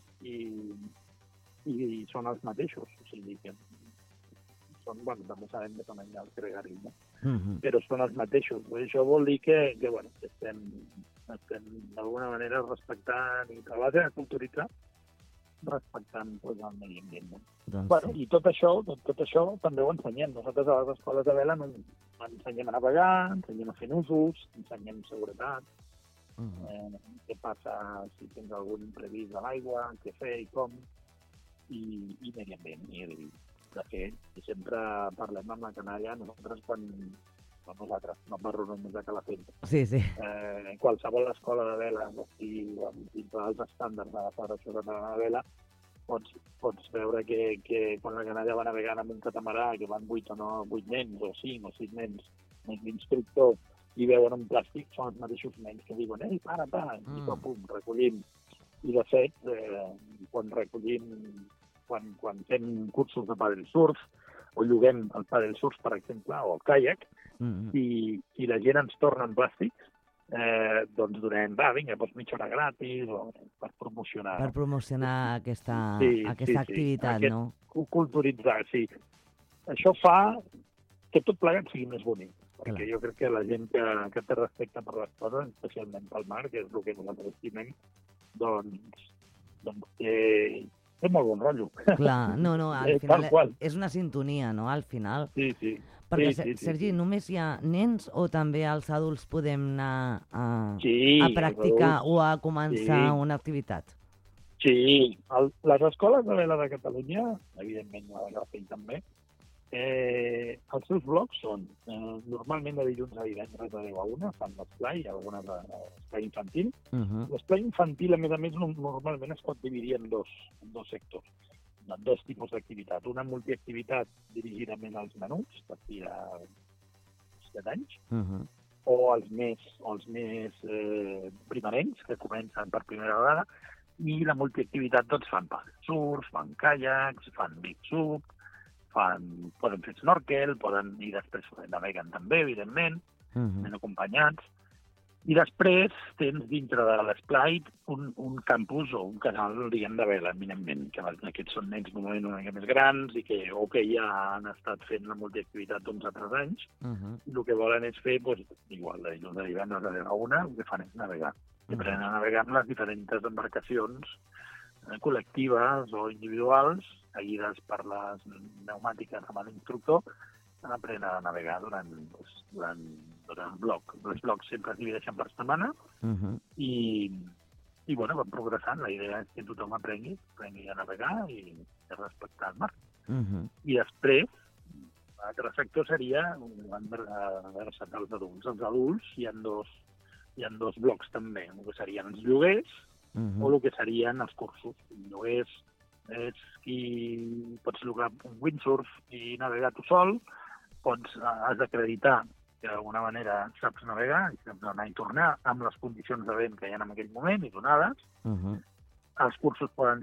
i són els mateixos, o sigui que també sabem que també hi ha els gregaris, no? Però són els mateixos. Això vol dir que estem d'alguna manera respectant i a base de culturitzar, respectant el medi ambient. I tot això també ho ensenyem. Nosaltres a les escoles de vela ensenyem a navegar, ensenyem a fer nusos, ensenyem seguretat, què passa si tens algun imprevist a l'aigua, què fer i com, i medi ambient. De fet, sempre parlem amb la canalla, nosaltres no parlo només de Calafell. Sí. Qualsevol escola de vela, dintre dels estàndards de la Federació Catalana de Vela, pots veure que quan la canalla va navegant amb un catamarà, que van 8 nens o 5 o 6 nens, l'instructor, i veuen un plàstic, són els mateixos nens que diuen ei, para, i pum, recollim. I de fet, quan recollim, quan fem cursos de paddle surf, o lloguem el paddle surf, per exemple, o el caiac, i la gent ens torna en plàstics, doncs donem, vinga, mitja hora gratis, o per promocionar. Per promocionar aquesta activitat, no? Culturitzar, sí. Això fa que tot plegat sigui més bonic, perquè jo crec que la gent que té respecte per les coses, especialment pel mar, que és el que nosaltres estimem, doncs té molt bon rotllo. Clar, al final és una sintonia, no?, al final. Sí. Perquè, Sergi, només hi ha nens o també els adults podem anar a practicar o a començar una activitat? Sí, les escoles de vela de Catalunya, evidentment la de Calafell també, els seus blocs són normalment de dilluns a divendres de 10 a 1, fan l'esplai, algunes l'esplai infantil. L'esplai infantil, a més, normalment es pot dividir en dos sectors, en dos tipus d'activitat. Una multiactivitat dirigida més als menuts, a partir de 7 anys, o els més primerencs, que comencen per primera vegada, i la multiactivitat doncs fan surf, fan caiacs, fan big sub, poden fer snorkel, i després naveguen també, evidentment, ben acompanyats. I després tens dintre de l'esplai un campus o un canal, diguem, de vela, eminentment, que aquests són nens normalment una mica més grans i que ja han estat fent la multiactivitat d'11 a 3 anys, i el que volen és fer, igual, de dilluns a divendres de 10 a 1, el que fan és navegar. I aprenen a navegar amb les diferents embarcacions col·lectives o individuals, seguides per les pneumàtiques amb l'instructor, aprenen a navegar durant el bloc. Els blocs sempre es divideixen per setmana i van progressant. La idea és que tothom aprengui a navegar i a respectar el mar. I després, l'altre sector seria adreçat als adults. Els adults hi ha dos blocs també, el que serien els lloguers o el que serien els cursos. Lloguers és qui pots llogar un windsurf i navegar tu sol, has d'acreditar que d'alguna manera saps navegar i saps anar i tornar amb les condicions de vent que hi ha en aquell moment i donades. Els cursos poden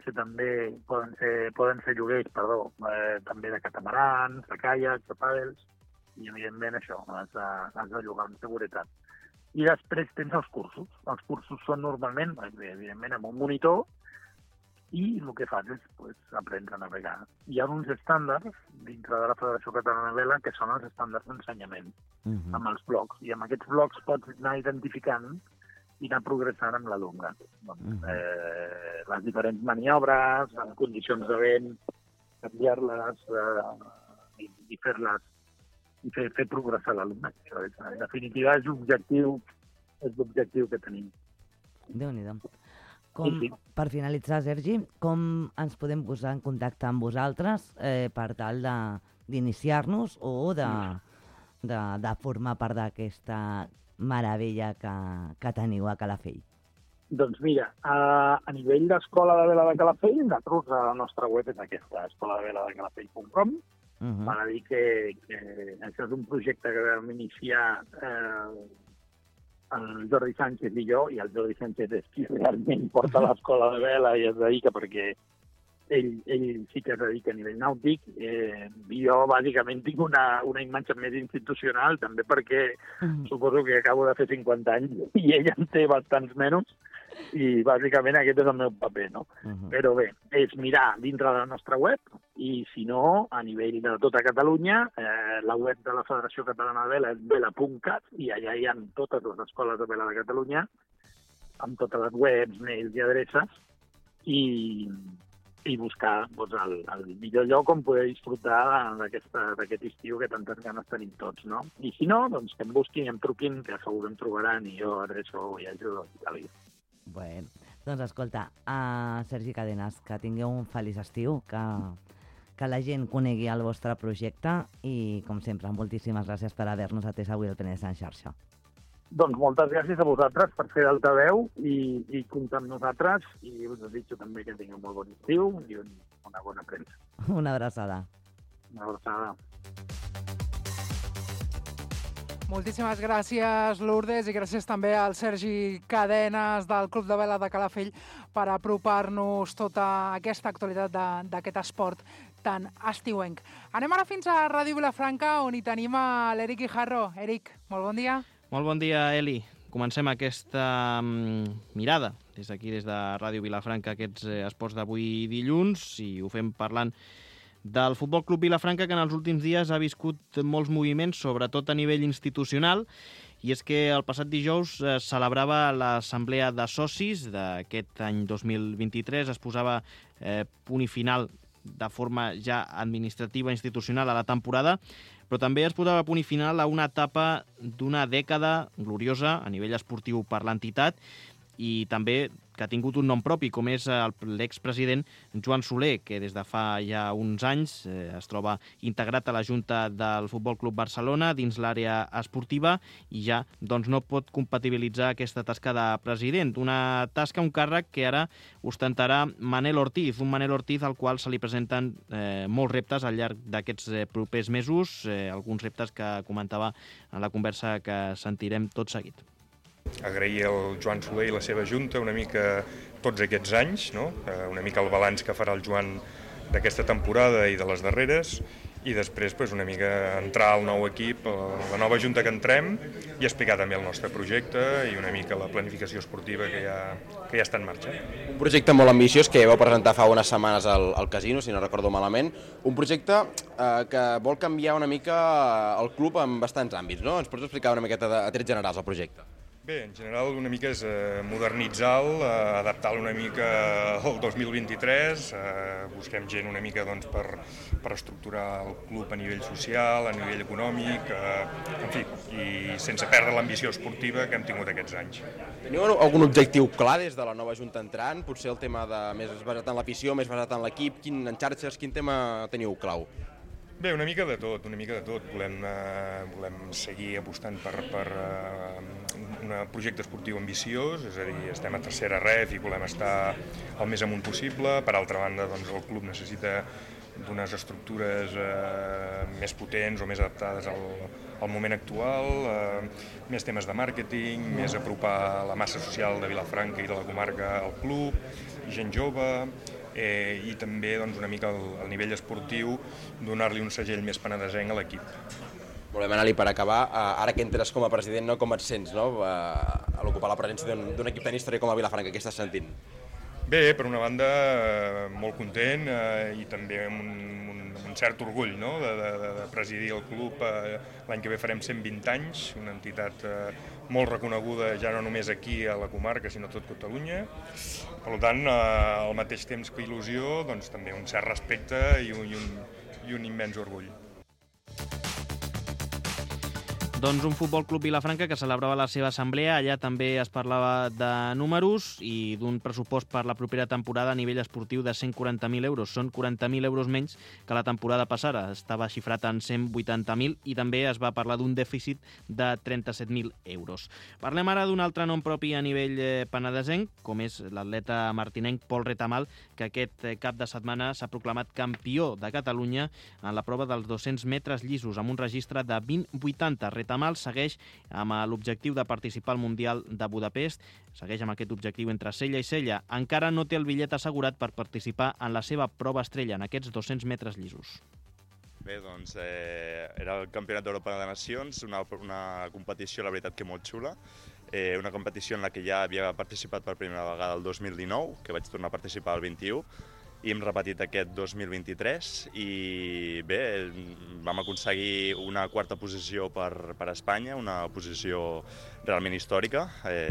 ser lloguers, també de catamarans, de caiacs, de pàdels, i evidentment això, has de llogar amb seguretat. I després tens els cursos. Els cursos són normalment, evidentment, amb un monitor, i el que fas és aprendre a navegar. Hi ha uns estàndards dintre de la Federació Catalana de Vela que són els estàndards d'ensenyament, amb els blocs. I amb aquests blocs pots anar identificant i anar progressant amb l'alumne. Les diferents maniobres, en condicions de vent, canviar-les i fer-les i fer progressar l'alumne. En definitiva, és l'objectiu que tenim. Déu-n'hi-do. Sí. Per finalitzar, Sergi, com ens podem posar en contacte amb vosaltres per tal d'iniciar-nos o de formar part d'aquesta meravella que teniu a Calafell? Doncs mira, a nivell d'Escola de Vela de Calafell, nosaltres la nostra web és aquesta, escoladeveladecalafell.com. Val a dir que això és un projecte que vam iniciar el Jordi Sánchez i jo, i el Jordi Sánchez és qui realment porta l'escola de vela i es dedica perquè ell sí que es dedica a nivell nàutic. Jo, bàsicament, tinc una imatge més institucional, també perquè suposo que acabo de fer 50 anys i ell en té bastants menys, i bàsicament aquest és el meu paper, no? Però bé, és mirar dintre de la nostra web i, si no, a nivell de tota Catalunya, la web de la Federació Catalana de Vela és vela.cat i allà hi ha totes les escoles de vela de Catalunya amb totes les webs, mails i adreces i buscar el millor lloc on poder disfrutar d'aquest estiu que tantes ganes tenim tots, no? I si no, doncs que em busquin i em truquin, que segur em trobaran i jo adreço i ajudo a Itàlia. Bé, doncs escolta, Sergi Cadenas, que tingueu un feliç estiu, que la gent conegui el vostre projecte i, com sempre, moltíssimes gràcies per haver-nos atès avui al Penedès en xarxa. Doncs moltes gràcies a vosaltres per fer d'altaveu i comptar amb nosaltres, i us desitjo també que tingueu un molt bon estiu i una bona premsa. Una abraçada. Una abraçada. Moltíssimes gràcies, Lourdes, i gràcies també al Sergi Cadenas del Club de Vela de Calafell per apropar-nos tota aquesta actualitat d'aquest esport tan estiuenc. Anem ara fins a Ràdio Vilafranca, on hi tenim a l'Eric Guijarro. Eric, molt bon dia. Molt bon dia, Eli. Comencem aquesta mirada des d'aquí, des de Ràdio Vilafranca, aquests esports d'avui dilluns, i ho fem parlant del Futbol Club Vilafranca, que en els últims dies ha viscut molts moviments, sobretot a nivell institucional, i és que el passat dijous es celebrava l'assemblea de socis d'aquest any 2023, es posava punt i final de forma ja administrativa, institucional a la temporada, però també es posava punt i final a una etapa d'una dècada gloriosa a nivell esportiu per l'entitat, i també que ha tingut un nom propi, com és l'expresident Joan Soler, que des de fa ja uns anys es troba integrat a la Junta del Futbol Club Barcelona dins l'àrea esportiva i ja no pot compatibilitzar aquesta tasca de president. Una tasca, un càrrec que ara ostentarà Manel Ortiz, un Manel Ortiz al qual se li presenten molts reptes al llarg d'aquests propers mesos, alguns reptes que comentava en la conversa que sentirem tot seguit. Agrair al Joan Soler i la seva junta una mica tots aquests anys, no? Una mica el balanç que farà el Joan d'aquesta temporada i de les darreres, i després una mica entrar al nou equip, la nova junta que entrem, i explicar també el nostre projecte i una mica la planificació esportiva que ja està en marxa. Un projecte molt ambiciós que vau presentar fa unes setmanes al Casino, si no recordo malament. Un projecte que vol canviar una mica el club en bastants àmbits, no? Ens pots explicar una miqueta a trets generals el projecte? Bé, en general una mica és modernitzar-lo, adaptar-lo una mica al 2023, busquem gent una mica per estructurar el club a nivell social, a nivell econòmic, en fi, i sense perdre l'ambició esportiva que hem tingut aquests anys. Teniu algun objectiu clar des de la nova junta entrant? Potser el tema més basat en l'afició, més basat en l'equip, en xarxes, quin tema teniu clau? Bé, una mica de tot. Volem seguir apostant per un projecte esportiu ambiciós, és a dir, estem a tercera ref i volem estar el més amunt possible. Per altra banda, el club necessita d'unes estructures més potents o més adaptades al moment actual, més temes de màrqueting, més apropar la massa social de Vilafranca i de la comarca al club, gent jove, i també una mica al nivell esportiu donar-li un segell més penedesenc a l'equip. Volem anar-li per acabar. Ara que entres com a president, no, com et sents, no? A l'ocupar la presència d'un equip tan històric com a Vilafranca, què estàs sentint? Bé, per una banda, molt content i també un cert orgull, no?, de presidir el club. L'any que ve farem 120 anys, una entitat molt reconeguda ja no només aquí a la comarca, sinó a tot Catalunya. Per tant, al mateix temps que il·lusió, doncs també un cert respecte i un immens orgull. Doncs un Futbol Club Vilafranca que celebrava la seva assemblea. Allà també es parlava de números i d'un pressupost per la propera temporada a nivell esportiu de 140.000 euros. Són 40.000 euros menys que la temporada passada. Estava xifrat en 180.000 i també es va parlar d'un dèficit de 37.000 euros. Parlem ara d'un altre nom propi a nivell penedesenc, com és l'atleta martinenc Pol Retamal, que aquest cap de setmana s'ha proclamat campió de Catalunya en la prova dels 200 metres llisos, amb un registre de 20.80. Retamal segueix amb l'objectiu de participar al Mundial de Budapest, segueix amb aquest objectiu entre cella i cella. Encara no té el bitllet assegurat per participar en la seva prova estrella, en aquests 200 metres llisos. Bé, doncs era el Campionat d'Europa de Nacions, una competició, la veritat, que molt xula. Una competició en la que ja havia participat per primera vegada el 2019, que vaig tornar a participar el 21, i hem repetit aquest 2023 i bé, vam aconseguir una quarta posició per Espanya, una posició realment històrica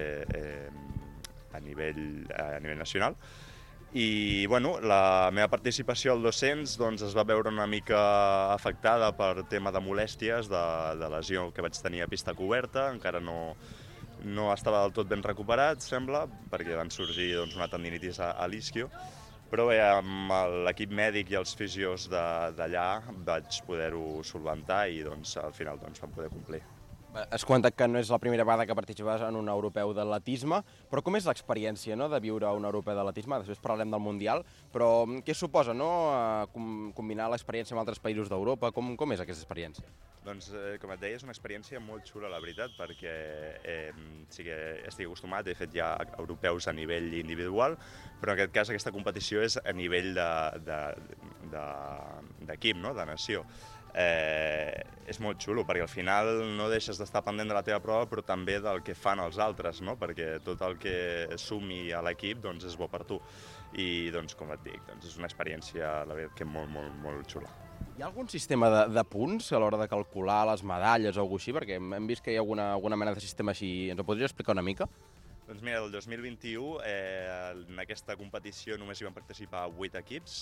a nivell nacional. I bueno, la meva participació al 200 doncs, es va veure una mica afectada per tema de molèsties, de lesió que vaig tenir a pista coberta, encara no estava del tot ben recuperat, sembla, perquè van sorgir doncs, una tendinitis a l'isquio. Però bé, amb l'equip mèdic i els fisios d'allà vaig poder-ho solventar i doncs, al final doncs, vam poder complir. Has comentat que no és la primera vegada que participes en un europeu d'atletisme, però com és l'experiència, no?, de viure un europeu d'atletisme? Després parlarem del Mundial, però què suposa, no?, combinar l'experiència amb altres països d'Europa? Com és aquesta experiència? Doncs, com et deia, és una experiència molt xula, la veritat, perquè sí que estic acostumat, he fet ja europeus a nivell individual, però en aquest cas aquesta competició és a nivell d'equip, no?, de nació. És molt xulo, perquè al final no deixes d'estar pendent de la teva prova, però també del que fan els altres, no?, perquè tot el que sumi a l'equip doncs, és bo per tu. I, doncs, com et dic, doncs, és una experiència, la veritat, que molt, molt, molt xula. Hi ha algun sistema de punts a l'hora de calcular les medalles o alguna cosa així? Perquè hem vist que hi ha alguna mena de sistema així. Ens ho podries explicar una mica? Doncs mira, el 2021 en aquesta competició només hi van participar 8 equips,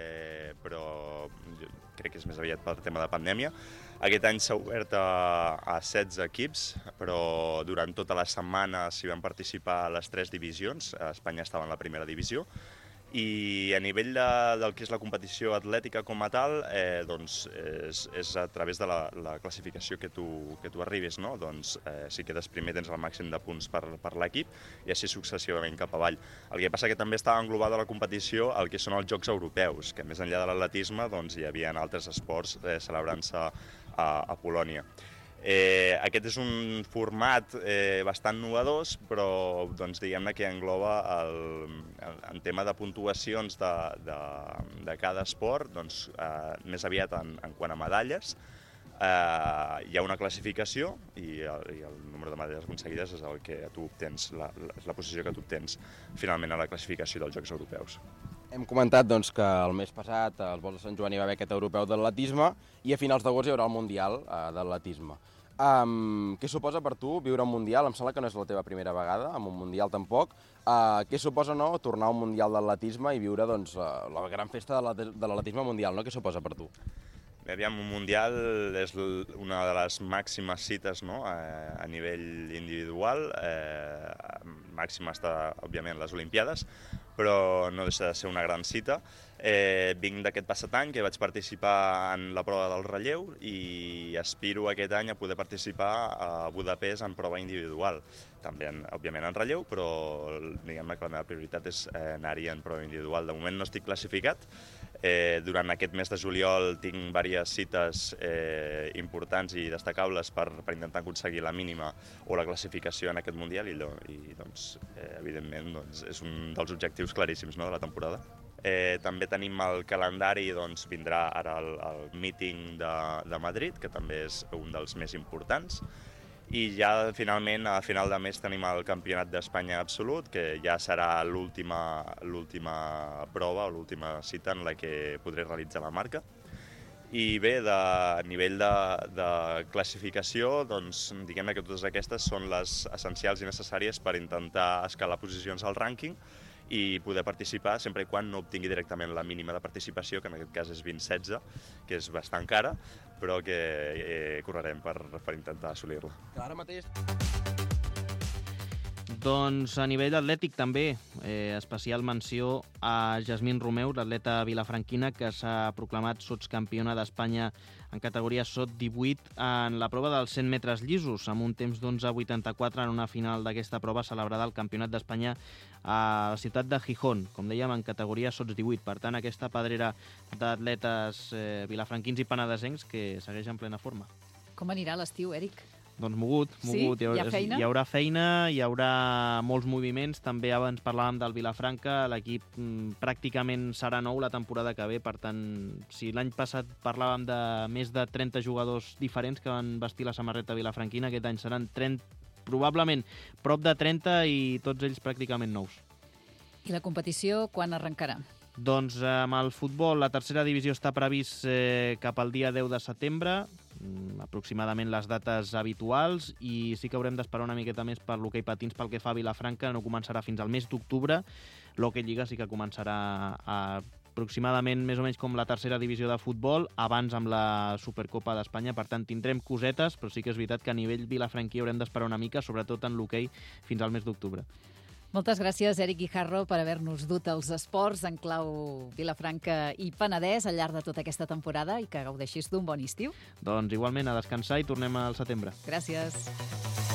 però crec que és més aviat pel tema de pandèmia. Aquest any s'ha obert a 16 equips, però durant tota la setmana s'hi van participar les 3 divisions. Espanya estava en la primera divisió. I a nivell del que és la competició atlètica com a tal, doncs és a través de la classificació que tu arribis, no? Doncs si quedes primer tens el màxim de punts per l'equip i així successivament cap avall. El que passa que també està englobada a la competició el que són els Jocs Europeus, que més enllà de l'atletisme doncs, hi havia altres esports celebrant-se a Polònia. Aquest és un format bastant innovador, però doncs, diguem-ne que engloba en tema de puntuacions de cada esport, doncs, més aviat en quant a medalles. Hi ha una classificació i el número de medalles aconseguides és el que tu obtens, la posició que tu obtens finalment a la classificació dels Jocs Europeus. Hem comentat doncs, que el mes passat, als Volts de Sant Joan, hi va haver aquest europeu d'atletisme i a finals d'agost hi haurà el Mundial d'atletisme. Què suposa per tu viure un Mundial? Em sembla que no és la teva primera vegada, amb un Mundial tampoc. Què suposa tornar a un Mundial d'atletisme i viure doncs, la gran festa de l'atletisme mundial? No? Què suposa per tu? Aviam, un Mundial és una de les màximes cites, no?, a nivell individual. Màxima està, òbviament, les Olimpiades, però no deixa de ser una gran cita. Vinc d'aquest passat any, que vaig participar en la prova del relleu i aspiro aquest any a poder participar a Budapest en prova individual. També, òbviament, en relleu, però diguem-ne que la meva prioritat és anar-hi en prova individual. De moment no estic classificat. Durant aquest mes de juliol tinc diverses cites importants i destacables per intentar aconseguir la mínima o la classificació en aquest Mundial i doncs, evidentment, doncs, és un dels objectius claríssims, no?, de la temporada. També tenim el calendari, doncs vindrà ara el míting de Madrid, que també és un dels més importants. I ja finalment a final de mes tenim el Campionat d'Espanya absolut, que ja serà l'última prova o l'última cita en la que podré realitzar la marca. I bé, a nivell de classificació, doncs diguem que totes aquestes són les essencials i necessàries per intentar escalar posicions al rànquing i poder participar sempre i quan no obtingui directament la mínima de participació, que en aquest cas és 20-16, que és bastant cara, però que correrem per intentar assolir-la. Ara mateix... Doncs a nivell atlètic també, especial menció a Jasmine Romeu, l'atleta vilafranquina, que s'ha proclamat sotscampiona d'Espanya en categoria sot 18 en la prova dels 100 metres llisos, amb un temps d'11.84 en una final d'aquesta prova celebrada al Campionat d'Espanya a la ciutat de Gijón, com dèiem, en categoria sots 18. Per tant, aquesta pedrera d'atletes vilafranquins i penedesencs que segueix en plena forma. Com anirà l'estiu, Eric? Doncs mogut. Sí? Hi ha feina? Hi haurà feina, hi haurà molts moviments. També abans parlàvem del Vilafranca, l'equip pràcticament serà nou la temporada que ve, per tant, si l'any passat parlàvem de més de 30 jugadors diferents que van vestir la samarreta vilafranquina, aquest any seran probablement prop de 30 i tots ells pràcticament nous. I la competició quan arrencarà? Doncs amb el futbol, la tercera divisió està previst cap al dia 10 de setembre, aproximadament les dates habituals, i sí que haurem d'esperar una miqueta més per l'hoquei patins pel que fa a Vilafranca, no començarà fins al mes d'octubre. L'hoquei lliga sí que començarà aproximadament més o menys com la tercera divisió de futbol, abans amb la Supercopa d'Espanya. Per tant, tindrem cosetes, però sí que és veritat que a nivell vilafranquí haurem d'esperar una mica, sobretot en l'hoquei, fins al mes d'octubre. Moltes gràcies, Eric Guijarro, per haver-nos dut els esports en clau Vilafranca i Penedès al llarg de tota aquesta temporada i que gaudeixis d'un bon estiu. Doncs igualment, a descansar i tornem al setembre. Gràcies.